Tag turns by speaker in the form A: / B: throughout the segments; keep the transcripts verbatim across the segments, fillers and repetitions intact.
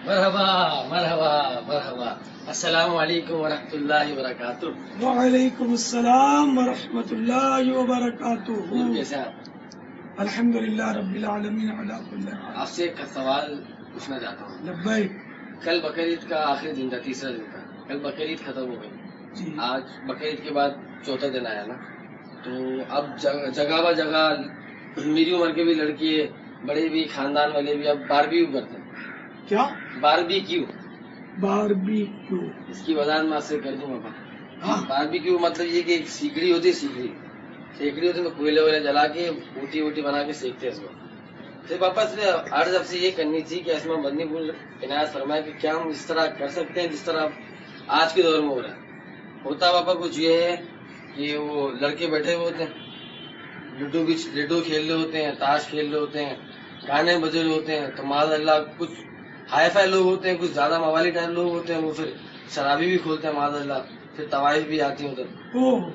A: مرحبا مرحبا مرحبا السلام علیکم ورحمۃ اللہ وبرکاتہ.
B: وعلیکم السلام ورحمۃ اللہ وبرکاتہ.
A: کیسے آپ؟
B: الحمد للہ رب العالمین علی کل حال.
A: آپ سے ایک سوال پوچھنا چاہتا ہوں.
B: لبیک.
A: کل بقرعید کا آخری دن تھا، تیسرا دن تھا. کل بقرعید ختم ہو گئی.
B: جی
A: آج بقرعید کے بعد چوتھا دن آیا نا، تو اب جگہ بہ جگہ میری عمر کے بھی لڑکے، بڑے بھی، خاندان والے بھی اب باربیکیو کرتے ہیں.
B: کیا
A: باربیکیو،
B: باربیکیو؟
A: اس کی وضاحت میں آپ سے کر دوں گا.
B: ہاں.
A: باربیکیو مطلب یہ کہ ایک سیکڑی ہوتی ہے، سیکڑی سیکڑی ہوتی ہے، کوئلے وغیرہ جلا کے اوٹی ووٹی بنا کے سیکتے ہیں اس کو. پھر واپس نے عرض اب سے یہ کرنی تھی کہ اسما مدنی پور عنایت فرمائے کہ کیا ہم اس طرح کر سکتے ہیں جس طرح آج کے دور میں ہو رہا ہے. ہوتا پاپا کچھ یہ ہے کہ وہ لڑکے بیٹھے ہوئے ہوتے ہیں، لڈو بھی لڈو کھیل رہے ہوتے ہیں، تاش کھیل رہے ہوتے ہیں، گانے بجے رہے ہوتے ہیں. تو معاذ اللہ کچھ ہائی فائی لوگ ہوتے ہیں، کچھ زیادہ موالی ٹائپ لوگ ہوتے ہیں، وہ پھر شرابی بھی کھولتے ہیں معاذ اللہ. پھر طوائف بھی آتی ہیں ادھر.
B: اوہ.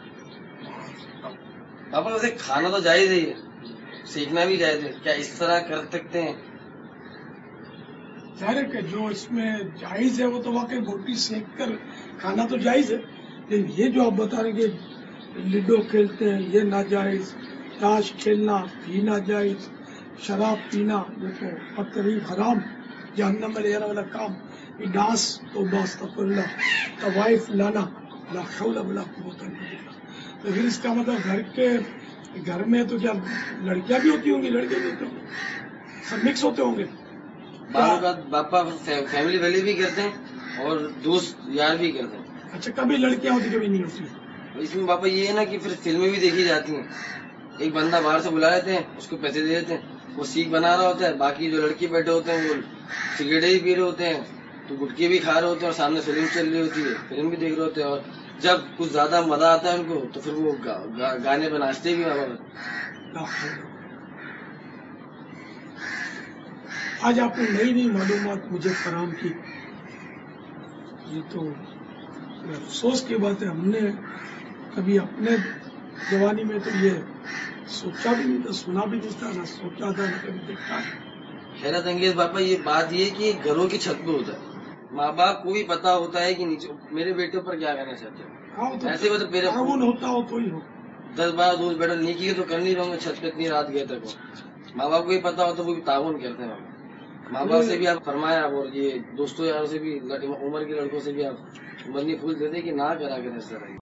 A: پاپا ویسے کھانا تو جائز ہی ہے، سیکھنا بھی جائز ہے، کیا اس طرح کر سکتے ہیں؟
B: ظاہر ہے کہ جو اس میں جائز ہے وہ تو واقعی بوٹی سینک کر کھانا تو جائز ہے، لیکن یہ جو آپ بتا رہے کہ لڈو کھیلتے ہیں یہ ناجائز، تاش کھیلنا یہ ناجائز، شراب پینا یہ تو بدترین حرام، جہنم میں لے جانے والا کام، یہ ڈانس تو استغفر اللہ، طوائف لانا لا حول ولا قوت الا باللہ. تو پھر اس کا مطلب گھر کے گھر میں تو کیا لڑکیاں بھی ہوتی ہوں گی، لڑکے بھی ہوتے ہوں گے، سب مکس ہوتے ہوں گے.
A: بعض اوقات باپا فیملی والے بھی کرتے ہیں اور دوست یار بھی کرتے ہیں.
B: اچھا، کبھی لڑکیاں ہوتی کبھی نہیں ہوتی.
A: اس میں پاپا یہ ہے نا کہ پھر فلمیں بھی دیکھی جاتی ہیں. ایک بندہ باہر سے بلا لیتے ہیں، اس کو پیسے دے دیتے ہیں، وہ سیکھ بنا رہا ہوتا ہے، باقی جو لڑکی بیٹھے ہوتے ہیں وہ سگریٹیں ہی پی رہے ہوتے ہیں، تو گٹکے بھی کھا رہے ہوتے ہیں، اور سامنے فلم چل رہی ہوتی ہے، فلم بھی دیکھ رہے ہوتے ہیں. اور جب کچھ زیادہ مزہ آتا ہے ان کو تو پھر وہ گانے پہ ناچتے بھی ہیں.
B: آج آپ نے نئی نئی معلومات مجھے فراہم کی، یہ تو افسوس کی بات ہے. ہم نے کبھی اپنے جوانی میں تو یہ سوچا بھی نہیں تھا، سنا بھی نہیں تھا، نہ سوچا تھا، نہ کبھی دیکھا.
A: حیرت انگیز باپا یہ بات یہ کہ گھروں کی چھت پہ ہوتا ہے. ماں باپ کو بھی پتا ہوتا ہے کہ نیچے میرے بیٹے پر کیا کرنا چاہتے ہیں. ایسے میں تو میرے
B: تعاون ہوتا ہو تو ہی ہو.
A: دس بارہ دوست بیٹھے نیکی تو کرنی رہوں گے چھت پہ اتنی رات گئے تک. ماں باپ کو بھی پتا ہو تو وہ بھی تعاون کرتے ہیں. ماں باپ سے بھی آپ فرمایا، اور یہ دوستوں یاروں سے بھی، عمر کے لڑکوں سے بھی آپ مدنی پھول دیتے کہ نہ کرا کریں اس طرح.